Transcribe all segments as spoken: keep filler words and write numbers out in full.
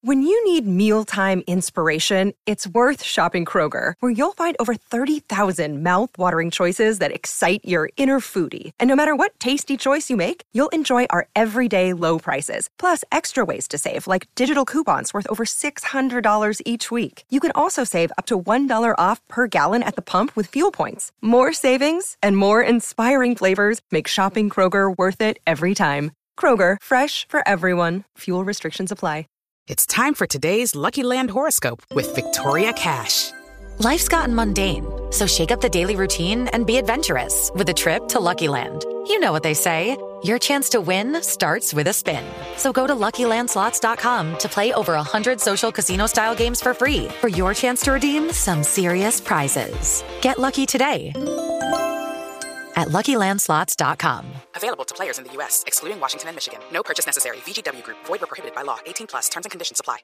When you need mealtime inspiration, it's worth shopping Kroger, where you'll find over thirty thousand mouth-watering choices that excite your inner foodie. And no matter what tasty choice you make, you'll enjoy our everyday low prices, plus extra ways to save, like digital coupons worth over six hundred dollars each week. You can also save up to one dollar off per gallon at the pump with fuel points. More savings and more inspiring flavors make shopping Kroger worth it every time. Kroger, fresh for everyone. Fuel restrictions apply. It's time for today's Lucky Land horoscope with Victoria Cash. Life's gotten mundane, so shake up the daily routine and be adventurous with a trip to Lucky Land. You know what they say, your chance to win starts with a spin. So go to Lucky Land Slots dot com to play over one hundred social casino-style games for free for your chance to redeem some serious prizes. Get lucky today at Lucky Land Slots dot com. Available to players in the U S, excluding Washington and Michigan. No purchase necessary. V G W Group. Void where prohibited by law. eighteen plus. Terms and conditions apply.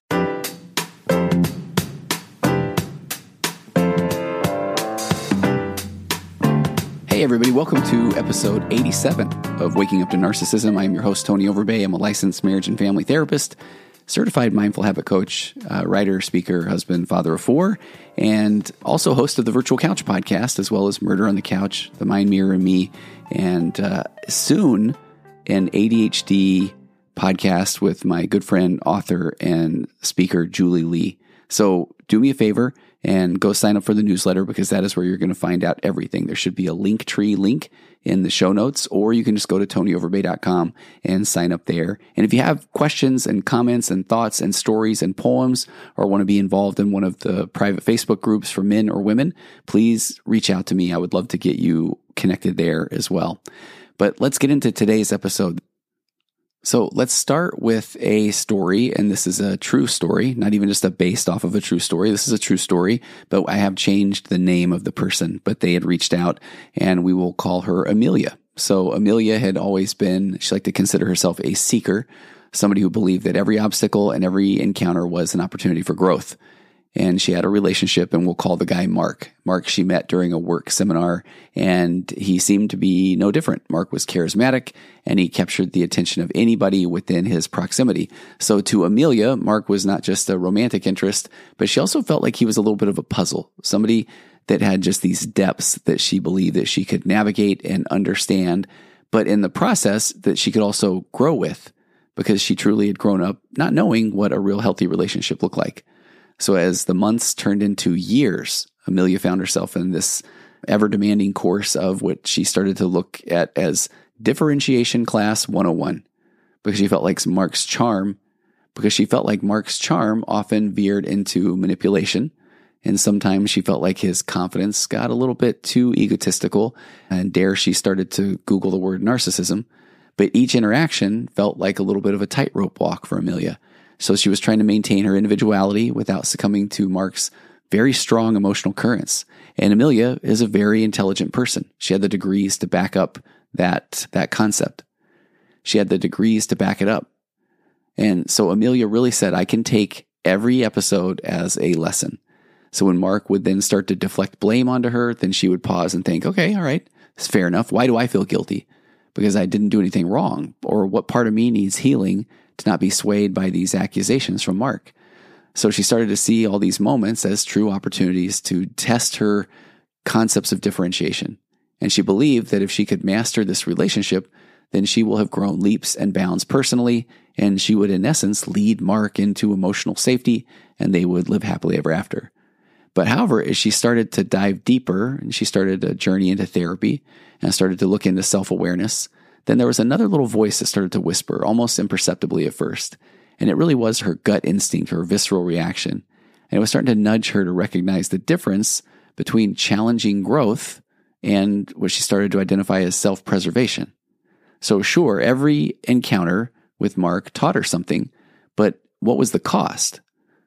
Hey everybody, welcome to episode eighty-seven of Waking Up to Narcissism. I'm your host, Tony Overbay. I'm a licensed marriage and family therapist, certified mindful habit coach, uh, writer, speaker, husband, father of four, and also host of the Virtual Couch podcast, as well as Murder on the Couch, The Mind Mirror and Me, and uh, soon an A D H D podcast with my good friend, author, and speaker, Julie Lee. So do me a favor and go sign up for the newsletter, because that is where you're going to find out everything. There should be a Linktree link in the show notes, or you can just go to tony overbay dot com and sign up there. And if you have questions and comments and thoughts and stories and poems, or want to be involved in one of the private Facebook groups for men or women, please reach out to me. I would love to get you connected there as well. But let's get into today's episode. So let's start with a story, and this is a true story, not even just a based off of a true story. This is a true story, but I have changed the name of the person, but they had reached out, and we will call her Amelia. So Amelia had always been, she liked to consider herself a seeker, somebody who believed that every obstacle and every encounter was an opportunity for growth. And she had a relationship, and we'll call the guy Mark. Mark she met during a work seminar, and he seemed to be no different. Mark was charismatic, and he captured the attention of anybody within his proximity. So to Amelia, Mark was not just a romantic interest, but she also felt like he was a little bit of a puzzle, somebody that had just these depths that she believed that she could navigate and understand, but in the process that she could also grow with, because she truly had grown up not knowing what a real healthy relationship looked like. So as the months turned into years, Amelia found herself in this ever-demanding course of what she started to look at as differentiation class one oh one, because she felt like Mark's charm, because she felt like Mark's charm often veered into manipulation, and sometimes she felt like his confidence got a little bit too egotistical, and dare she started to Google the word narcissism. But each interaction felt like a little bit of a tightrope walk for Amelia. So she was trying to maintain her individuality without succumbing to Mark's very strong emotional currents. And Amelia is a very intelligent person. She had the degrees to back up that, that concept. She had the degrees to back it up. And so Amelia really said, I can take every episode as a lesson. So when Mark would then start to deflect blame onto her, then she would pause and think, okay, all right, it's fair enough. Why do I feel guilty? Because I didn't do anything wrong. Or what part of me needs healing to not be swayed by these accusations from Mark? So she started to see all these moments as true opportunities to test her concepts of differentiation. And she believed that if she could master this relationship, then she will have grown leaps and bounds personally, and she would in essence lead Mark into emotional safety, and they would live happily ever after. But however, as she started to dive deeper, and she started a journey into therapy, and started to look into self-awareness, then there was another little voice that started to whisper, almost imperceptibly at first. And it really was her gut instinct, her visceral reaction. And it was starting to nudge her to recognize the difference between challenging growth and what she started to identify as self-preservation. So sure, every encounter with Mark taught her something, but what was the cost?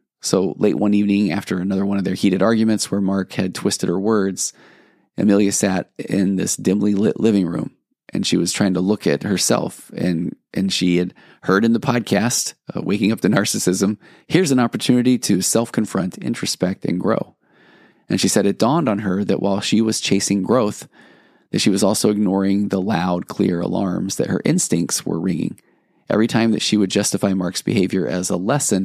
So late one evening, after another one of their heated arguments where Mark had twisted her words, Amelia sat in this dimly lit living room, and she was trying to look at herself, and and she had heard in the podcast, uh, Waking Up to Narcissism, here's an opportunity to self-confront, introspect, and grow. And she said it dawned on her that while she was chasing growth, that she was also ignoring the loud, clear alarms that her instincts were ringing. Every time that she would justify Mark's behavior as a lesson,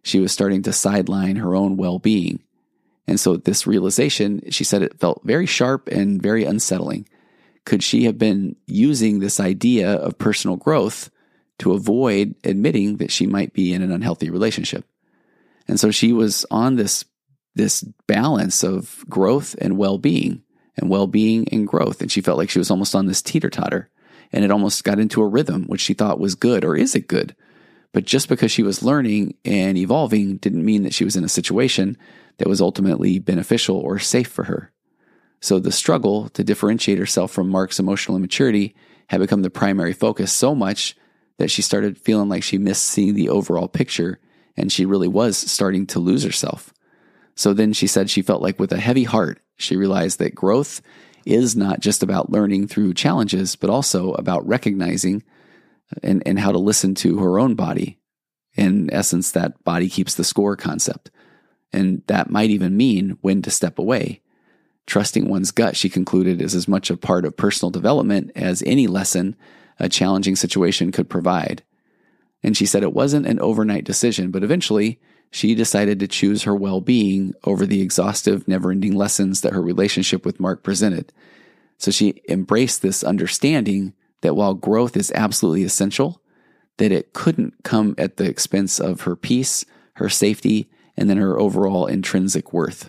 she was starting to sideline her own well-being. And so this realization, she said it felt very sharp and very unsettling. Could she have been using this idea of personal growth to avoid admitting that she might be in an unhealthy relationship? And so she was on this, this balance of growth and well-being, and well-being and growth. And she felt like she was almost on this teeter-totter, and it almost got into a rhythm, which she thought was good, or is it good? But just because she was learning and evolving didn't mean that she was in a situation that was ultimately beneficial or safe for her. So the struggle to differentiate herself from Mark's emotional immaturity had become the primary focus, so much that she started feeling like she missed seeing the overall picture, and she really was starting to lose herself. So then she said she felt like with a heavy heart, she realized that growth is not just about learning through challenges, but also about recognizing and, and how to listen to her own body. In essence, that body keeps the score concept. And that might even mean when to step away. Trusting one's gut, she concluded, is as much a part of personal development as any lesson a challenging situation could provide. And she said it wasn't an overnight decision, but eventually she decided to choose her well-being over the exhaustive, never-ending lessons that her relationship with Mark presented. So she embraced this understanding that while growth is absolutely essential, that it couldn't come at the expense of her peace, her safety, and then her overall intrinsic worth.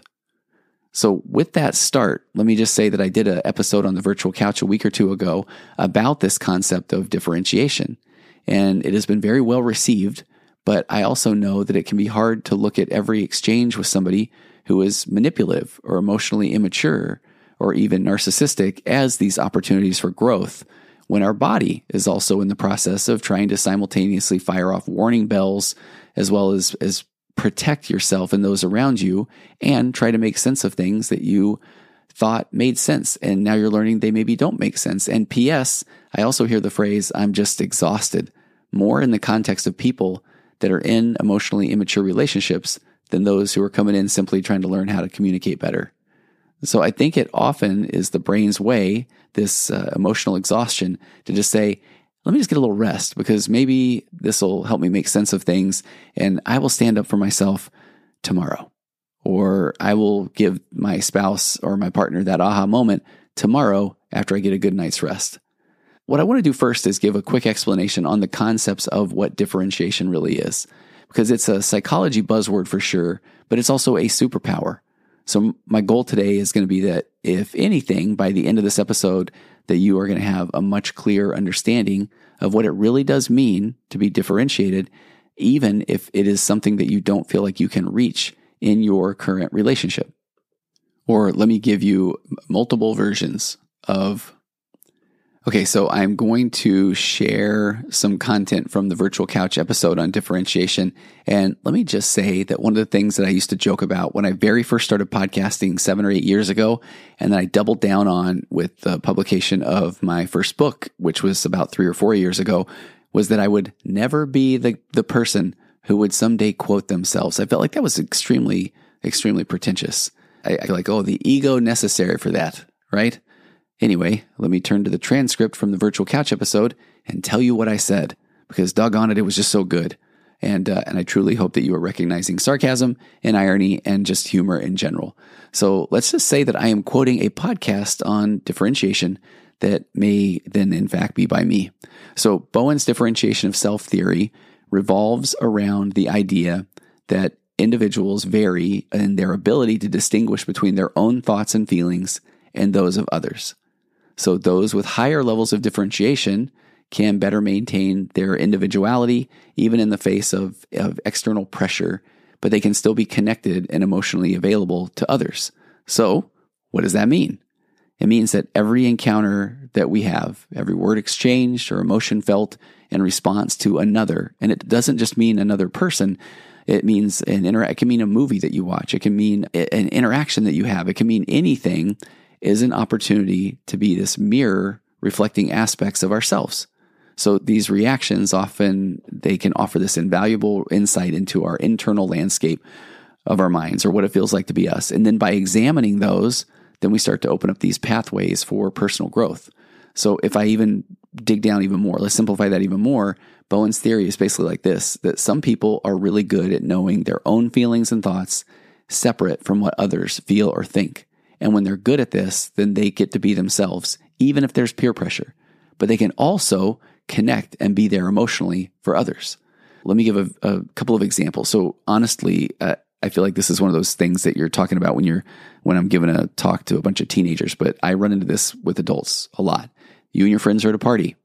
So with that start, let me just say that I did an episode on the Virtual Couch a week or two ago about this concept of differentiation. And it has been very well received, but I also know that it can be hard to look at every exchange with somebody who is manipulative or emotionally immature or even narcissistic as these opportunities for growth, when our body is also in the process of trying to simultaneously fire off warning bells as well as, as protect yourself and those around you, and try to make sense of things that you thought made sense. And now you're learning they maybe don't make sense. And P S, I also hear the phrase, I'm just exhausted, more in the context of people that are in emotionally immature relationships than those who are coming in simply trying to learn how to communicate better. So I think it often is the brain's way, this uh, emotional exhaustion, to just say, let me just get a little rest, because maybe this will help me make sense of things, and I will stand up for myself tomorrow. Or I will give my spouse or my partner that aha moment tomorrow after I get a good night's rest. What I want to do first is give a quick explanation on the concepts of what differentiation really is, because it's a psychology buzzword for sure, but it's also a superpower. So my goal today is going to be that, if anything, by the end of this episode, that you are going to have a much clearer understanding of what it really does mean to be differentiated, even if it is something that you don't feel like you can reach in your current relationship. Or let me give you multiple versions of Okay, so I'm going to share some content from the Virtual Couch episode on differentiation. And let me just say that one of the things that I used to joke about when I very first started podcasting seven or eight years ago, and then I doubled down on with the publication of my first book, which was about three or four years ago, was that I would never be the, the person who would someday quote themselves. I felt like that was extremely, extremely pretentious. I, I like, oh, the ego necessary for that, right? Anyway, let me turn to the transcript from the Virtual Couch episode and tell you what I said, because doggone it, it was just so good. And uh, and I truly hope that you are recognizing sarcasm and irony and just humor in general. So let's just say that I am quoting a podcast on differentiation that may then in fact be by me. So Bowen's differentiation of self theory revolves around the idea that individuals vary in their ability to distinguish between their own thoughts and feelings and those of others. So those with higher levels of differentiation can better maintain their individuality, even in the face of, of external pressure, but they can still be connected and emotionally available to others. So what does that mean? It means that every encounter that we have, every word exchanged or emotion felt in response to another, and it doesn't just mean another person, it means an inter- it can mean a movie that you watch, it can mean an interaction that you have, it can mean anything, is an opportunity to be this mirror reflecting aspects of ourselves. So these reactions often, they can offer this invaluable insight into our internal landscape of our minds, or what it feels like to be us. And then by examining those, then we start to open up these pathways for personal growth. So if I even dig down even more, let's simplify that even more. Bowen's theory is basically like this, that some people are really good at knowing their own feelings and thoughts separate from what others feel or think. And when they're good at this, then they get to be themselves, even if there's peer pressure. But they can also connect and be there emotionally for others. Let me give a, a couple of examples. So honestly, uh, I feel like this is one of those things that you're talking about when you're when I'm giving a talk to a bunch of teenagers, but I run into this with adults a lot. You and your friends are at a party.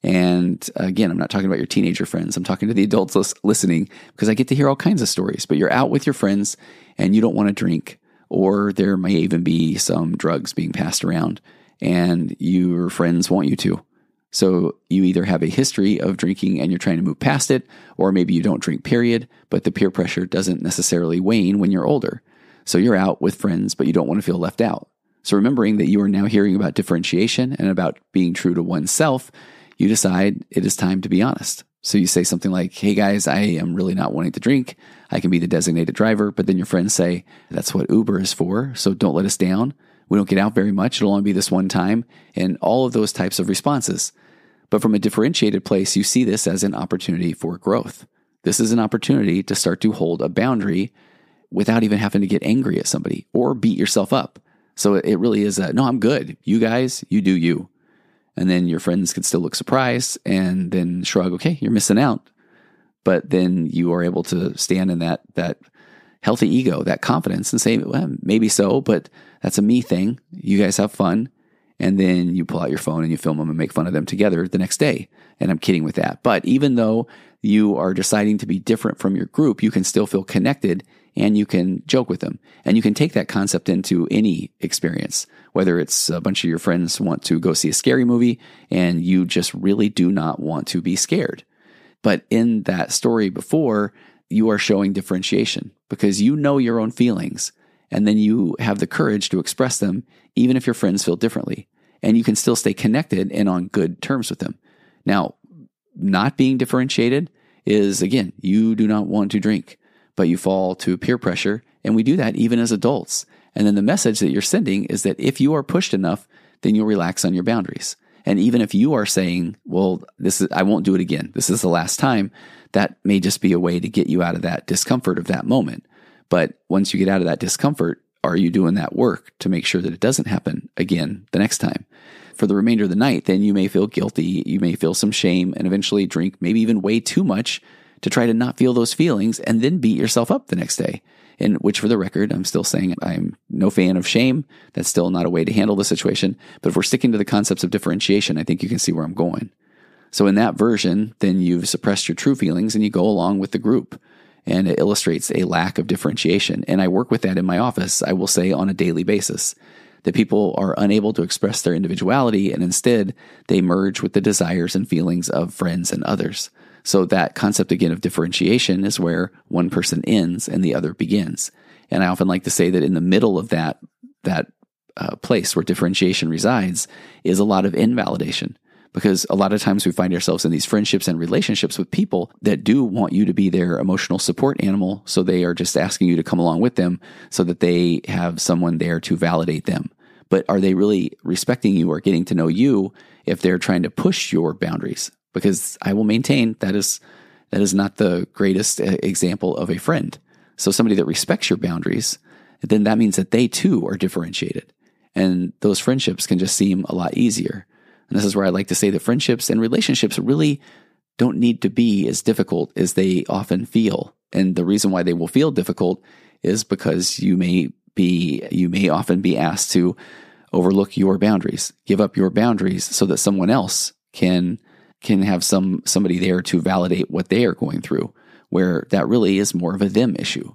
And again, I'm not talking about your teenager friends. I'm talking to the adults lis- listening because I get to hear all kinds of stories. But you're out with your friends and you don't want to drink, or there may even be some drugs being passed around and your friends want you to. So you either have a history of drinking and you're trying to move past it, or maybe you don't drink, period, but the peer pressure doesn't necessarily wane when you're older. So you're out with friends, but you don't want to feel left out. So remembering that you are now hearing about differentiation and about being true to oneself, you decide it is time to be honest. So you say something like, hey guys, I am really not wanting to drink. I can be the designated driver. But then your friends say, that's what Uber is for. So don't let us down. We don't get out very much. It'll only be this one time. And all of those types of responses. But from a differentiated place, you see this as an opportunity for growth. This is an opportunity to start to hold a boundary without even having to get angry at somebody or beat yourself up. So it really is a, no, I'm good. You guys, you do you. And then your friends can still look surprised and then shrug, okay, you're missing out. But then you are able to stand in that that healthy ego, that confidence, and say, well, maybe so, but that's a me thing. You guys have fun. And then you pull out your phone and you film them and make fun of them together the next day. And I'm kidding with that. But even though you are deciding to be different from your group, you can still feel connected and you can joke with them. And you can take that concept into any experience, whether it's a bunch of your friends want to go see a scary movie and you just really do not want to be scared. But in that story before, you are showing differentiation because you know your own feelings. And then you have the courage to express them, even if your friends feel differently. And you can still stay connected and on good terms with them. Now, not being differentiated is, again, you do not want to drink, but you fall to peer pressure. And we do that even as adults. And then the message that you're sending is that if you are pushed enough, then you'll relax on your boundaries. And even if you are saying, well, this is, I won't do it again. This is the last time. That may just be a way to get you out of that discomfort of that moment. But once you get out of that discomfort, are you doing that work to make sure that it doesn't happen again the next time? For the remainder of the night, then you may feel guilty, you may feel some shame, and eventually drink maybe even way too much to try to not feel those feelings and then beat yourself up the next day. And which, for the record, I'm still saying I'm no fan of shame. That's still not a way to handle the situation. But if we're sticking to the concepts of differentiation, I think you can see where I'm going. So in that version, then you've suppressed your true feelings and you go along with the group. And it illustrates a lack of differentiation. And I work with that in my office, I will say, on a daily basis. That people are unable to express their individuality and instead they merge with the desires and feelings of friends and others. So that concept again of differentiation is where one person ends and the other begins. And I often like to say that in the middle of that, that uh, place where differentiation resides is a lot of invalidation. Because a lot of times we find ourselves in these friendships and relationships with people that do want you to be their emotional support animal. So they are just asking you to come along with them so that they have someone there to validate them. But are they really respecting you or getting to know you if they're trying to push your boundaries? Because I will maintain that is that is not the greatest example of a friend. So somebody that respects your boundaries, then that means that they too are differentiated. And those friendships can just seem a lot easier. And this is where I like to say that friendships and relationships really don't need to be as difficult as they often feel. And the reason why they will feel difficult is because you may be, you may often be asked to overlook your boundaries, give up your boundaries so that someone else can, can have some, somebody there to validate what they are going through, where that really is more of a them issue.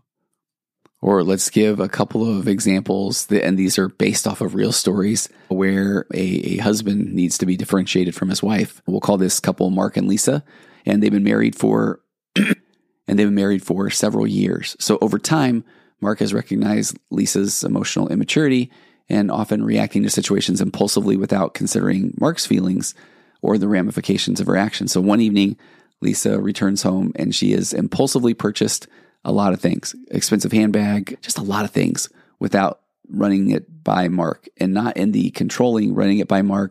Or let's give a couple of examples, that, and these are based off of real stories, where a, a husband needs to be differentiated from his wife. We'll call this couple Mark and Lisa, and they've been married for and they've been married for several years. So over time, Mark has recognized Lisa's emotional immaturity and often reacting to situations impulsively without considering Mark's feelings or the ramifications of her actions. So one evening, Lisa returns home and she has impulsively purchased a lot of things, expensive handbag, just a lot of things without running it by Mark, and not in the controlling running it by Mark,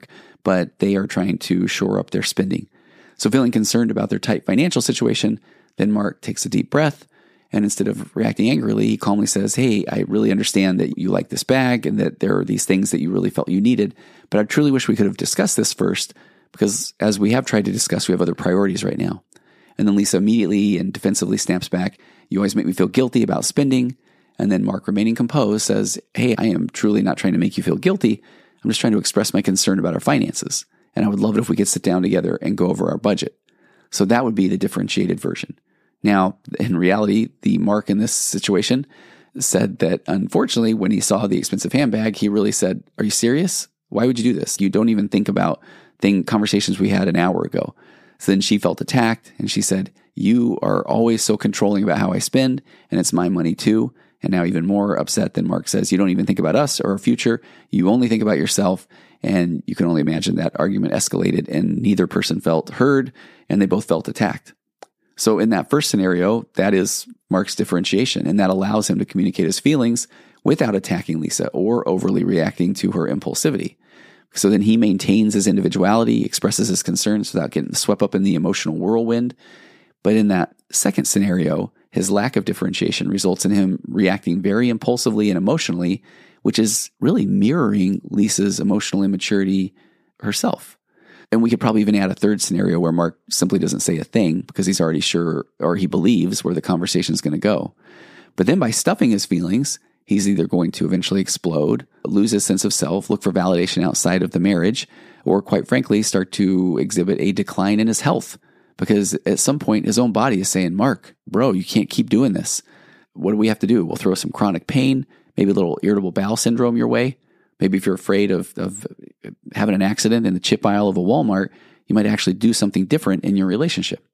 but they are trying to shore up their spending. So feeling concerned about their tight financial situation, then Mark takes a deep breath, and instead of reacting angrily, he calmly says, hey, I really understand that you like this bag and that there are these things that you really felt you needed, but I truly wish we could have discussed this first, because as we have tried to discuss, we have other priorities right now. And then Lisa immediately and defensively snaps back, you always make me feel guilty about spending. And then Mark, remaining composed, says, hey, I am truly not trying to make you feel guilty. I'm just trying to express my concern about our finances. And I would love it if we could sit down together and go over our budget. So that would be the differentiated version. Now, in reality, the Mark in this situation said that unfortunately, when he saw the expensive handbag, he really said, are you serious? Why would you do this? You don't even think about thing conversations we had an hour ago. So then she felt attacked and she said, you are always so controlling about how I spend, and it's my money too. And now even more upset than Mark says, you don't even think about us or our future. You only think about yourself. And you can only imagine that argument escalated and neither person felt heard and they both felt attacked. So in that first scenario, that is Mark's differentiation, and that allows him to communicate his feelings without attacking Lisa or overly reacting to her impulsivity. So then he maintains his individuality, expresses his concerns without getting swept up in the emotional whirlwind. But in that second scenario, his lack of differentiation results in him reacting very impulsively and emotionally, which is really mirroring Lisa's emotional immaturity herself. And we could probably even add a third scenario where Mark simply doesn't say a thing because he's already sure or he believes where the conversation is going to go. But then by stuffing his feelings, he's either going to eventually explode, lose his sense of self, look for validation outside of the marriage, or quite frankly, start to exhibit a decline in his health. Because at some point, his own body is saying, Mark, bro, you can't keep doing this. What do we have to do? We'll throw some chronic pain, maybe a little irritable bowel syndrome your way. Maybe if you're afraid of, of having an accident in the chip aisle of a Walmart, you might actually do something different in your relationship.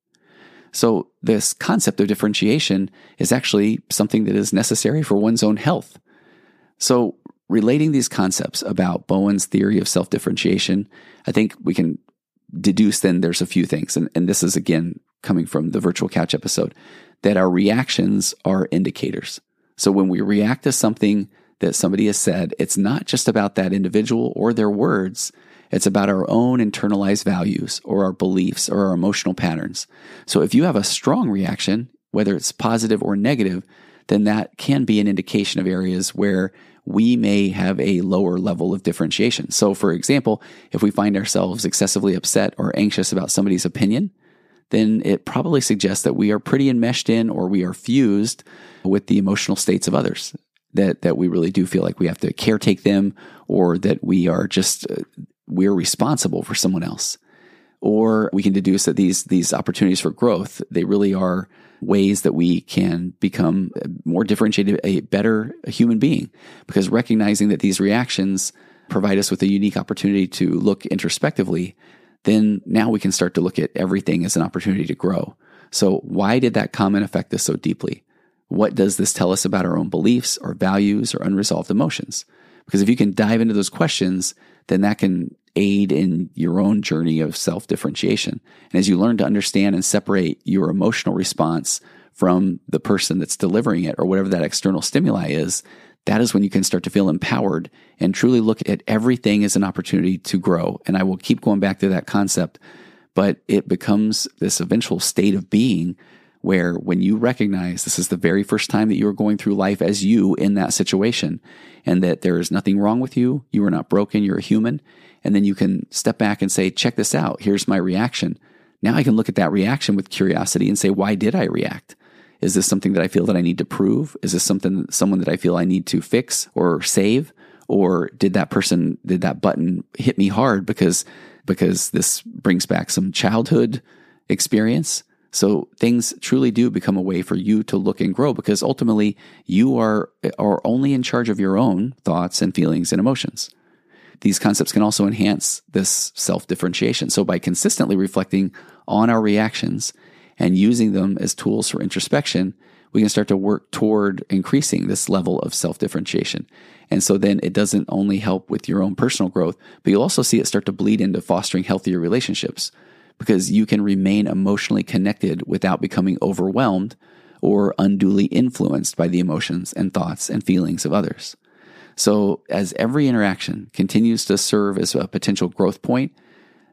So this concept of differentiation is actually something that is necessary for one's own health. So relating these concepts about Bowen's theory of self-differentiation, I think we can deduce then there's a few things. And, and this is, again, coming from the Virtual Couch episode, that our reactions are indicators. So when we react to something that somebody has said, it's not just about that individual or their words. It's about our own internalized values or our beliefs or our emotional patterns. So if you have a strong reaction, whether it's positive or negative, then that can be an indication of areas where we may have a lower level of differentiation. So for example, if we find ourselves excessively upset or anxious about somebody's opinion, then it probably suggests that we are pretty enmeshed in or we are fused with the emotional states of others. That that we really do feel like we have to caretake them, or that we are just uh, we're responsible for someone else. Or we can deduce that these these opportunities for growth, they really are ways that we can become more differentiated, a better human being, because recognizing that these reactions provide us with a unique opportunity to look introspectively, then now we can start to look at everything as an opportunity to grow. So why did that comment affect us so deeply? What does this tell us about our own beliefs or values or unresolved emotions? Because if you can dive into those questions, then that can aid in your own journey of self-differentiation. And as you learn to understand and separate your emotional response from the person that's delivering it or whatever that external stimuli is, that is when you can start to feel empowered and truly look at everything as an opportunity to grow. And I will keep going back to that concept, but it becomes this eventual state of being where when you recognize this is the very first time that you are going through life as you in that situation, and that there is nothing wrong with you, you are not broken, you're a human, and then you can step back and say, check this out, here's my reaction. Now I can look at that reaction with curiosity and say, why did I react? Is this something that I feel that I need to prove? Is this something, someone that I feel I need to fix or save? Or did that person, did that button hit me hard because, because this brings back some childhood experience? So things truly do become a way for you to look and grow, because ultimately you are, are only in charge of your own thoughts and feelings and emotions. These concepts can also enhance this self-differentiation. So by consistently reflecting on our reactions and using them as tools for introspection, we can start to work toward increasing this level of self-differentiation. And so then it doesn't only help with your own personal growth, but you'll also see it start to bleed into fostering healthier relationships, because you can remain emotionally connected without becoming overwhelmed or unduly influenced by the emotions and thoughts and feelings of others. So as every interaction continues to serve as a potential growth point,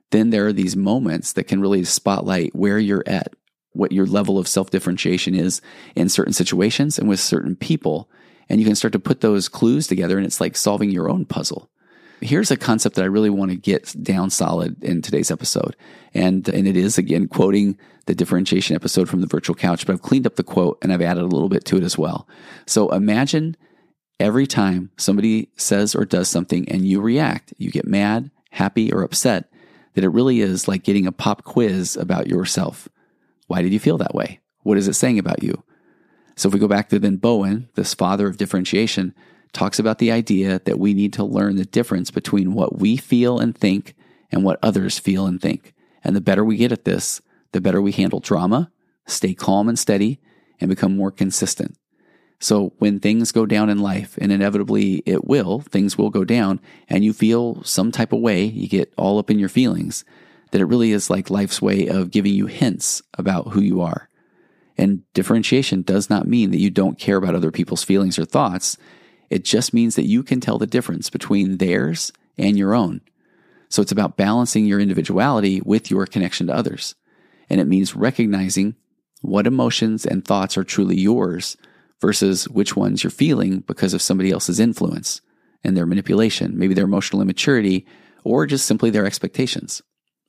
then there are these moments that can really spotlight where you're at, what your level of self-differentiation is in certain situations and with certain people. And you can start to put those clues together, and it's like solving your own puzzle. Here's a concept that I really want to get down solid in today's episode. And, and it is, again, quoting the differentiation episode from the Virtual Couch, but I've cleaned up the quote and I've added a little bit to it as well. So imagine every time somebody says or does something and you react, you get mad, happy, or upset, that it really is like getting a pop quiz about yourself. Why did you feel that way? What is it saying about you? So if we go back to then Bowen, this father of differentiation, talks about the idea that we need to learn the difference between what we feel and think and what others feel and think. And the better we get at this, the better we handle drama, stay calm and steady, and become more consistent. So when things go down in life, and inevitably it will, things will go down, and you feel some type of way, you get all up in your feelings, that it really is like life's way of giving you hints about who you are. And differentiation does not mean that you don't care about other people's feelings or thoughts. It just means that you can tell the difference between theirs and your own. So it's about balancing your individuality with your connection to others. And it means recognizing what emotions and thoughts are truly yours versus which ones you're feeling because of somebody else's influence and their manipulation, maybe their emotional immaturity, or just simply their expectations.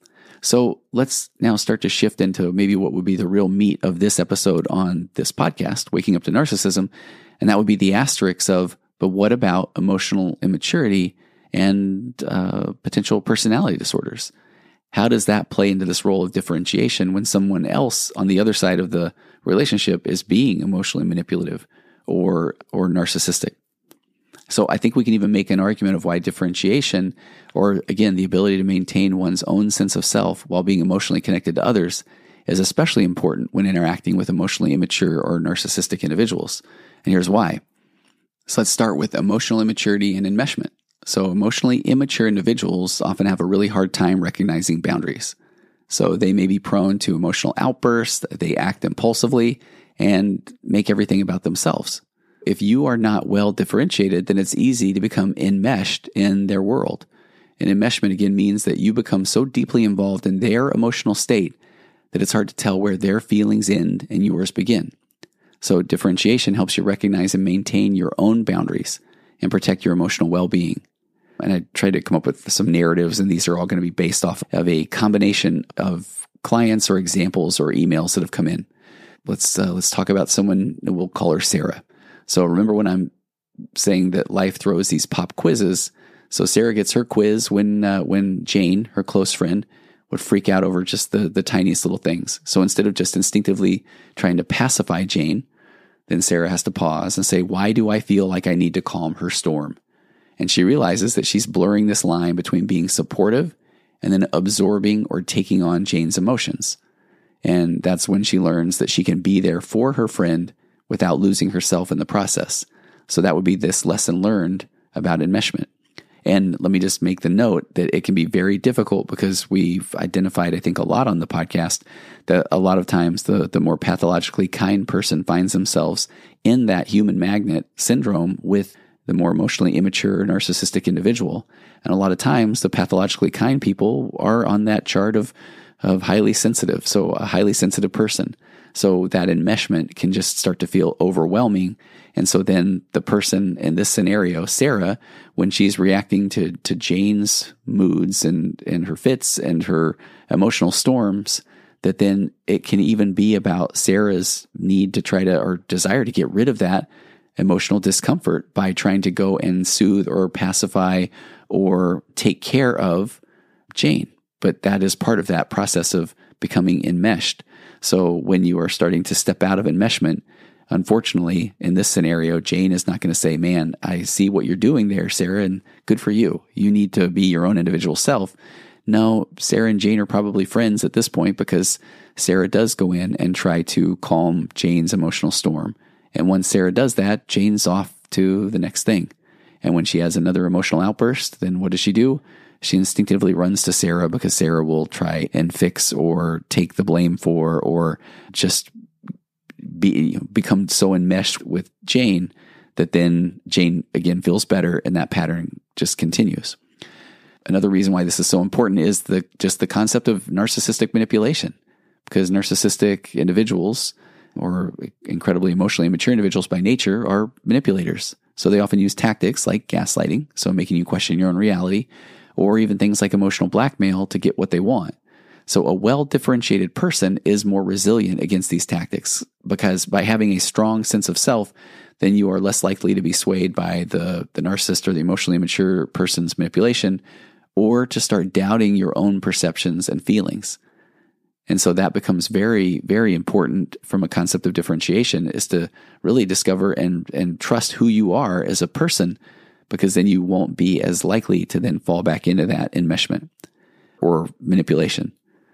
So let's now start to shift into maybe what would be the real meat of this episode on this podcast, Waking Up to Narcissism. And that would be the asterisks of, but what about emotional immaturity and uh, potential personality disorders? How does that play into this role of differentiation when someone else on the other side of the relationship is being emotionally manipulative or or narcissistic? So I think we can even make an argument of why differentiation, or again, the ability to maintain one's own sense of self while being emotionally connected to others, is especially important when interacting with emotionally immature or narcissistic individuals. And here's why. So let's start with emotional immaturity and enmeshment. So emotionally immature individuals often have a really hard time recognizing boundaries. So they may be prone to emotional outbursts, they act impulsively, and make everything about themselves. If you are not well differentiated, then it's easy to become enmeshed in their world. And enmeshment, again, means that you become so deeply involved in their emotional state that it's hard to tell where their feelings end and yours begin. So differentiation helps you recognize and maintain your own boundaries and protect your emotional well-being. And I tried to come up with some narratives, and these are all going to be based off of a combination of clients or examples or emails that have come in. Let's uh, let's talk about someone, we'll call her Sarah. So remember when I'm saying that life throws these pop quizzes, so Sarah gets her quiz when uh, when Jane, her close friend, would freak out over just the, the tiniest little things. So instead of just instinctively trying to pacify Jane, then Sarah has to pause and say, why do I feel like I need to calm her storm? And she realizes that she's blurring this line between being supportive and then absorbing or taking on Jane's emotions. And that's when she learns that she can be there for her friend without losing herself in the process. So that would be this lesson learned about enmeshment. And let me just make the note that it can be very difficult because we've identified, I think, a lot on the podcast that a lot of times the, the more pathologically kind person finds themselves in that human magnet syndrome with the more emotionally immature narcissistic individual. And a lot of times the pathologically kind people are on that chart of, of highly sensitive. So a highly sensitive person. So that enmeshment can just start to feel overwhelming. And so then the person in this scenario, Sarah, when she's reacting to, to Jane's moods and, and her fits and her emotional storms, that then it can even be about Sarah's need to try to, or desire to get rid of that emotional discomfort by trying to go and soothe or pacify or take care of Jane. But that is part of that process of becoming enmeshed. So when you are starting to step out of enmeshment, unfortunately, in this scenario, Jane is not going to say, man, I see what you're doing there, Sarah, and good for you. You need to be your own individual self. No, Sarah and Jane are probably friends at this point because Sarah does go in and try to calm Jane's emotional storm. And once Sarah does that, Jane's off to the next thing. And when she has another emotional outburst, then what does she do? She instinctively runs to Sarah because Sarah will try and fix or take the blame for or just be become so enmeshed with Jane that then Jane again feels better and that pattern just continues. Another reason why this is so important is the just the concept of narcissistic manipulation, because narcissistic individuals or incredibly emotionally immature individuals by nature are manipulators. So they often use tactics like gaslighting, so making you question your own reality, or even things like emotional blackmail to get what they want. So a well-differentiated person is more resilient against these tactics, because by having a strong sense of self, then you are less likely to be swayed by the, the narcissist or the emotionally immature person's manipulation, or to start doubting your own perceptions and feelings. And so that becomes very, very important from a concept of differentiation, is to really discover and, and trust who you are as a person, because then you won't be as likely to then fall back into that enmeshment or manipulation.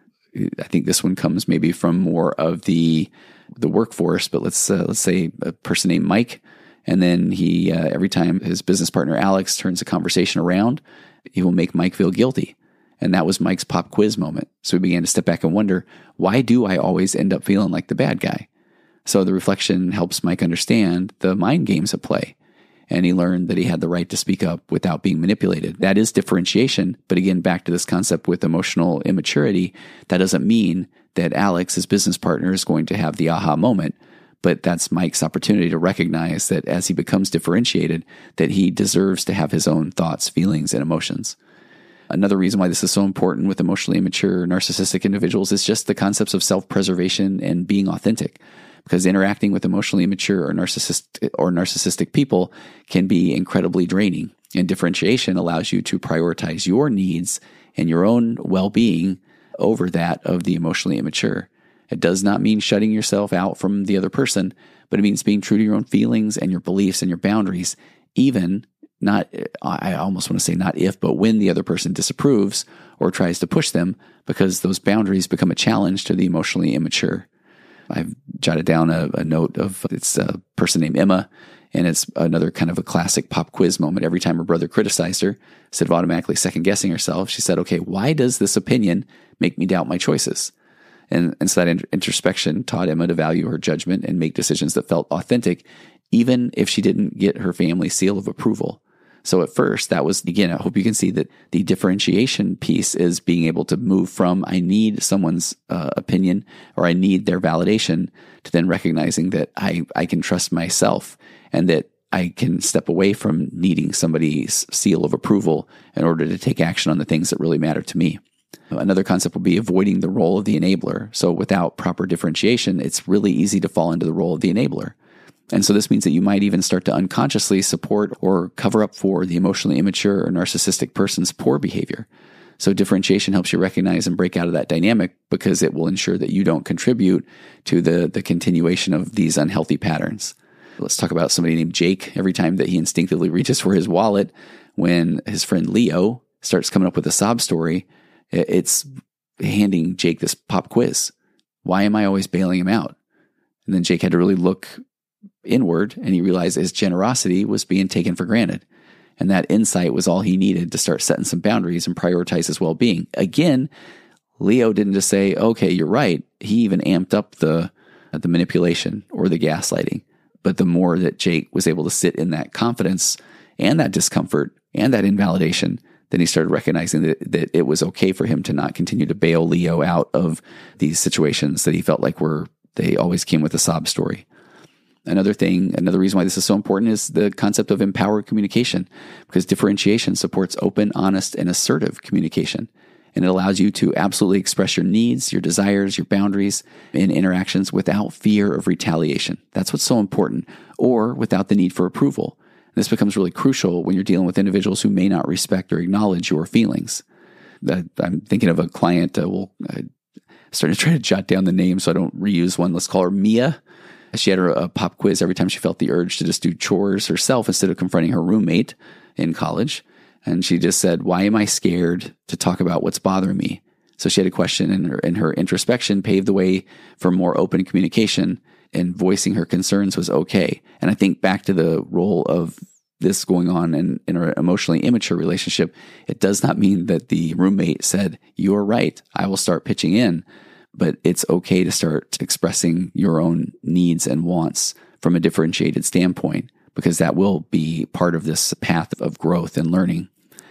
I think this one comes maybe from more of the the workforce, but let's uh, let's say a person named Mike, and then he uh, every time his business partner Alex turns the conversation around, he will make Mike feel guilty. And that was Mike's pop quiz moment. So we began to step back and wonder, why do I always end up feeling like the bad guy? So the reflection helps Mike understand the mind games at play. And he learned that he had the right to speak up without being manipulated. That is differentiation. But again, back to this concept with emotional immaturity, that doesn't mean that Alex, his business partner, is going to have the aha moment. But that's Mike's opportunity to recognize that as he becomes differentiated, that he deserves to have his own thoughts, feelings, and emotions. Another reason why this is so important with emotionally immature narcissistic individuals is just the concepts of self-preservation and being authentic. Because interacting with emotionally immature or narcissistic or narcissistic people can be incredibly draining. And differentiation allows you to prioritize your needs and your own well-being over that of the emotionally immature. It does not mean shutting yourself out from the other person, but it means being true to your own feelings and your beliefs and your boundaries, even not, I almost want to say not if, but when the other person disapproves or tries to push them, because those boundaries become a challenge to the emotionally immature. I've jotted down a, a note of, it's a person named Emma, and it's another kind of a classic pop quiz moment. Every time her brother criticized her, instead of automatically second guessing herself, she said, okay, why does this opinion make me doubt my choices? And, and so that in- introspection taught Emma to value her judgment and make decisions that felt authentic, even if she didn't get her family's seal of approval. So at first, that was, again, I hope you can see that the differentiation piece is being able to move from I need someone's uh, opinion or I need their validation to then recognizing that I, I can trust myself and that I can step away from needing somebody's seal of approval in order to take action on the things that really matter to me. Another concept would be avoiding the role of the enabler. So without proper differentiation, it's really easy to fall into the role of the enabler. And so this means that you might even start to unconsciously support or cover up for the emotionally immature or narcissistic person's poor behavior. So differentiation helps you recognize and break out of that dynamic, because it will ensure that you don't contribute to the, the continuation of these unhealthy patterns. Let's talk about somebody named Jake. Every time that he instinctively reaches for his wallet, when his friend Leo starts coming up with a sob story, it's handing Jake this pop quiz. Why am I always bailing him out? And then Jake had to really look inward, and he realized his generosity was being taken for granted. And that insight was all he needed to start setting some boundaries and prioritize his well-being. Again, Leo didn't just say, okay, you're right. He even amped up the, the manipulation or the gaslighting. But the more that Jake was able to sit in that confidence and that discomfort and that invalidation, then he started recognizing that, that it was okay for him to not continue to bail Leo out of these situations that he felt like were, they always came with a sob story. Another thing, another reason why this is so important is the concept of empowered communication, because differentiation supports open, honest, and assertive communication. And it allows you to absolutely express your needs, your desires, your boundaries in interactions without fear of retaliation. That's what's so important, or without the need for approval. This becomes really crucial when you're dealing with individuals who may not respect or acknowledge your feelings. I'm thinking of a client, uh, we'll uh, start to try to jot down the name so I don't reuse one. Let's call her Mia. She had a pop quiz every time she felt the urge to just do chores herself instead of confronting her roommate in college. And she just said, why am I scared to talk about what's bothering me? So she had a question, and her, and her introspection paved the way for more open communication, and voicing her concerns was okay. And I think back to the role of this going on in, in an emotionally immature relationship, it does not mean that the roommate said, you're right, I will start pitching in. But it's okay to start expressing your own needs and wants from a differentiated standpoint, because that will be part of this path of growth and learning.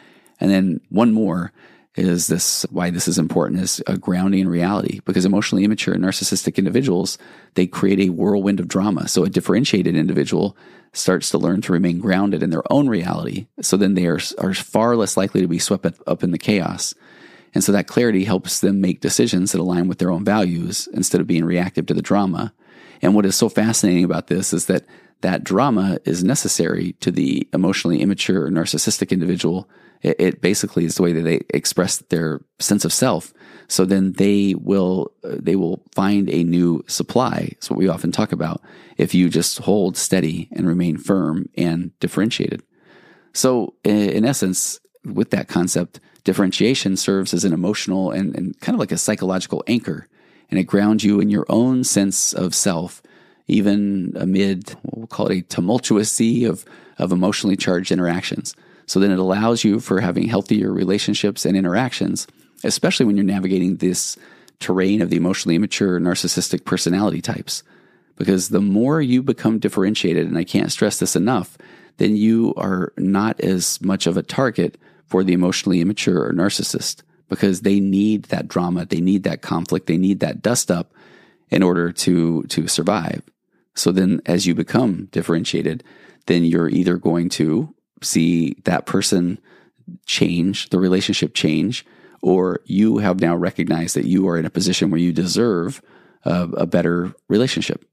And then one more is this, why this is important, is a grounding in reality, because emotionally immature and narcissistic individuals, they create a whirlwind of drama. So a differentiated individual starts to learn to remain grounded in their own reality. So then they are, are far less likely to be swept up in the chaos. And so that clarity helps them make decisions that align with their own values instead of being reactive to the drama. And what is so fascinating about this is that that drama is necessary to the emotionally immature or narcissistic individual. It, it basically is the way that they express their sense of self. So then they will uh, they will find a new supply. It's what we often talk about if you just hold steady and remain firm and differentiated. So in, in essence, with that concept, differentiation serves as an emotional and, and kind of like a psychological anchor, and it grounds you in your own sense of self, even amid, we'll call it a tumultuous sea of, of emotionally charged interactions. So then it allows you for having healthier relationships and interactions, especially when you're navigating this terrain of the emotionally immature narcissistic personality types. Because the more you become differentiated, and I can't stress this enough, then you are not as much of a target for the emotionally immature or narcissist, because they need that drama, they need that conflict, they need that dust up in order to to survive. So then as you become differentiated, then you're either going to see that person change, the relationship change, or you have now recognized that you are in a position where you deserve a, a better relationship.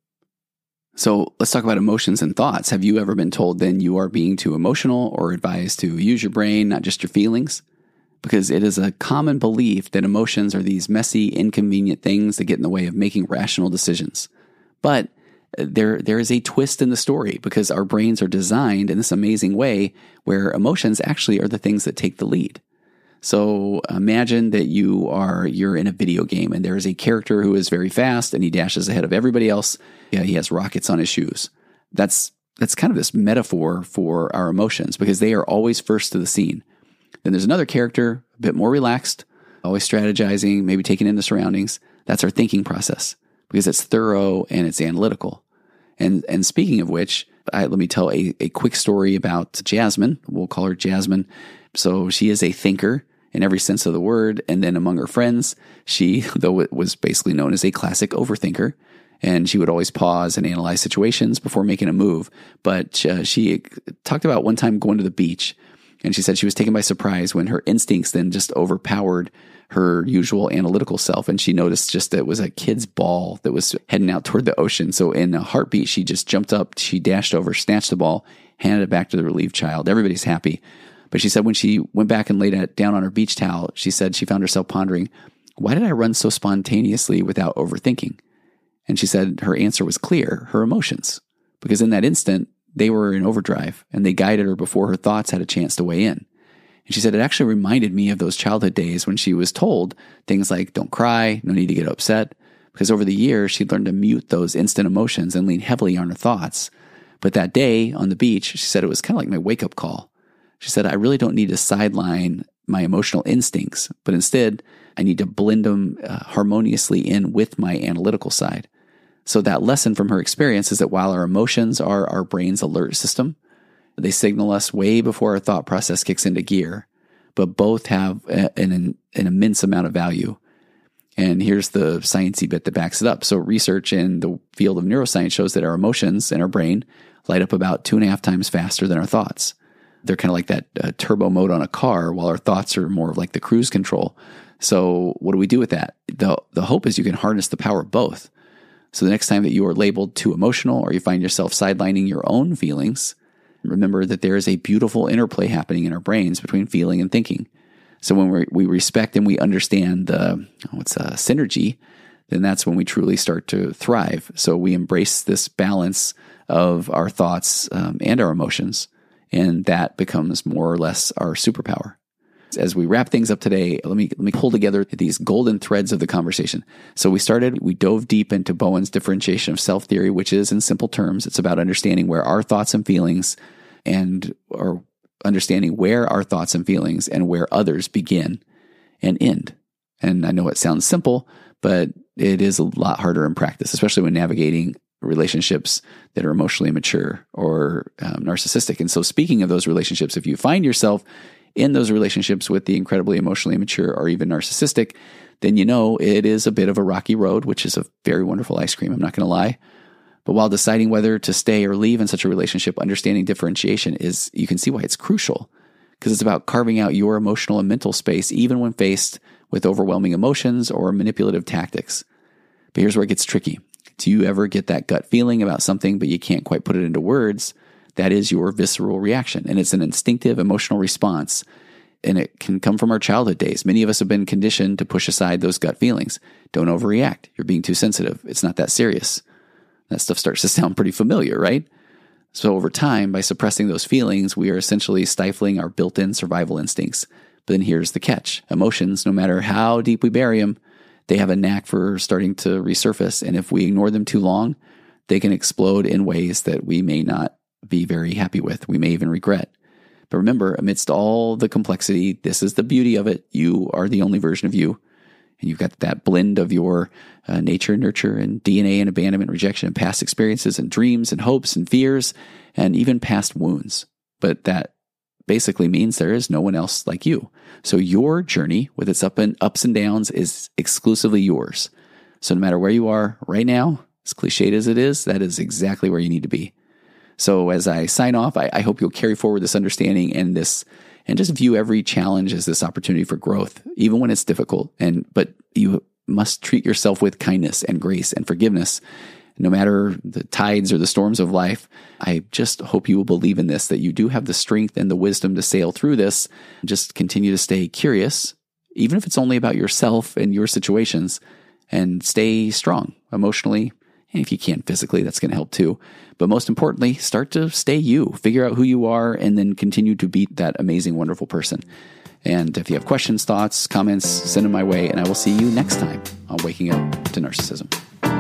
So let's talk about emotions and thoughts. Have you ever been told then you are being too emotional, or advised to use your brain, not just your feelings? Because it is a common belief that emotions are these messy, inconvenient things that get in the way of making rational decisions. But there, there is a twist in the story, because our brains are designed in this amazing way where emotions actually are the things that take the lead. So imagine that you are, you're in a video game and there is a character who is very fast and he dashes ahead of everybody else. Yeah, he has rockets on his shoes. That's, that's kind of this metaphor for our emotions, because they are always first to the scene. Then there's another character, a bit more relaxed, always strategizing, maybe taking in the surroundings. That's our thinking process, because it's thorough and it's analytical. And and speaking of which, I, let me tell a, a quick story about Jasmine. We'll call her Jasmine. So she is a thinker in every sense of the word. And then among her friends, she, though it was basically known as a classic overthinker, and she would always pause and analyze situations before making a move. But uh, she talked about one time going to the beach, and she said she was taken by surprise when her instincts then just overpowered her usual analytical self. And she noticed just that it was a kid's ball that was heading out toward the ocean. So in a heartbeat, she just jumped up, she dashed over, snatched the ball, handed it back to the relieved child. Everybody's happy. But she said when she went back and laid it down on her beach towel, she said she found herself pondering, why did I run so spontaneously without overthinking? And she said her answer was clear, her emotions. Because in that instant, they were in overdrive, and they guided her before her thoughts had a chance to weigh in. And she said it actually reminded me of those childhood days when she was told things like, don't cry, no need to get upset. Because over the years, she'd learned to mute those instant emotions and lean heavily on her thoughts. But that day on the beach, she said it was kind of like my wake-up call. She said, I really don't need to sideline my emotional instincts, but instead, I need to blend them uh, harmoniously in with my analytical side. So that lesson from her experience is that while our emotions are our brain's alert system, they signal us way before our thought process kicks into gear, but both have a, an, an immense amount of value. And here's the sciencey bit that backs it up. So research in the field of neuroscience shows that our emotions in our brain light up about two and a half times faster than our thoughts. They're kind of like that uh, turbo mode on a car, while our thoughts are more of like the cruise control. So what do we do with that? The, the hope is you can harness the power of both. So the next time that you are labeled too emotional, or you find yourself sidelining your own feelings, remember that there is a beautiful interplay happening in our brains between feeling and thinking. So when we we respect and we understand the what's a synergy, then that's when we truly start to thrive. So we embrace this balance of our thoughts um, and our emotions, and that becomes more or less our superpower. As we wrap things up today, let me let me pull together these golden threads of the conversation. So we started, we dove deep into Bowen's differentiation of self theory, which is, in simple terms, it's about understanding where our thoughts and feelings and or understanding where our thoughts and feelings and where others begin and end. And I know it sounds simple, but it is a lot harder in practice, especially when navigating relationships that are emotionally immature or um, narcissistic. And so speaking of those relationships, if you find yourself in those relationships with the incredibly emotionally immature or even narcissistic, then you know it is a bit of a rocky road, which is a very wonderful ice cream, I'm not going to lie. But while deciding whether to stay or leave in such a relationship, understanding differentiation is, you can see why it's crucial, because it's about carving out your emotional and mental space, even when faced with overwhelming emotions or manipulative tactics. But here's where it gets tricky. Do you ever get that gut feeling about something, but you can't quite put it into words? That is your visceral reaction, and it's an instinctive emotional response, and it can come from our childhood days. Many of us have been conditioned to push aside those gut feelings. Don't overreact. You're being too sensitive. It's not that serious. That stuff starts to sound pretty familiar, right? So over time, by suppressing those feelings, we are essentially stifling our built-in survival instincts. But then here's the catch. Emotions, no matter how deep we bury them, they have a knack for starting to resurface. And if we ignore them too long, they can explode in ways that we may not be very happy with. We may even regret. But remember, amidst all the complexity, this is the beauty of it. You are the only version of you. And you've got that blend of your uh, nature, nurture, and D N A and abandonment, rejection, and past experiences and dreams and hopes and fears and even past wounds. But that basically means there is no one else like you. So your journey with its up and ups and downs is exclusively yours. So no matter where you are right now, as cliched as it is, that is exactly where you need to be. So as I sign off, I, I hope you'll carry forward this understanding and this, and just view every challenge as this opportunity for growth, even when it's difficult. And but you must treat yourself with kindness and grace and forgiveness, no matter the tides or the storms of life. I just hope you will believe in this, that you do have the strength and the wisdom to sail through this. Just continue to stay curious, even if it's only about yourself and your situations, and stay strong emotionally. And if you can physically, that's going to help too. But most importantly, start to stay you, figure out who you are, and then continue to be that amazing, wonderful person. And if you have questions, thoughts, comments, send them my way, and I will see you next time on Waking Up to Narcissism.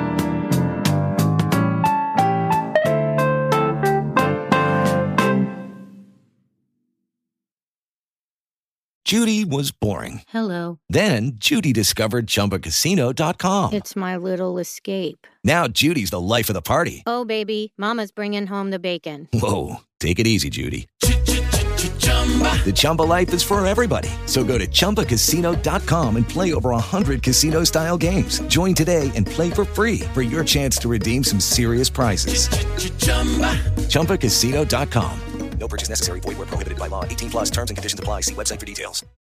Judy was boring. Hello. Then Judy discovered Chumba Casino dot com. It's my little escape. Now Judy's the life of the party. Oh, baby, mama's bringing home the bacon. Whoa, take it easy, Judy. The Chumba life is for everybody. So go to Chumba Casino dot com and play over one hundred casino-style games. Join today and play for free for your chance to redeem some serious prizes. Chumba Casino dot com. No purchase necessary. Void where prohibited by law. eighteen plus terms and conditions apply. See website for details.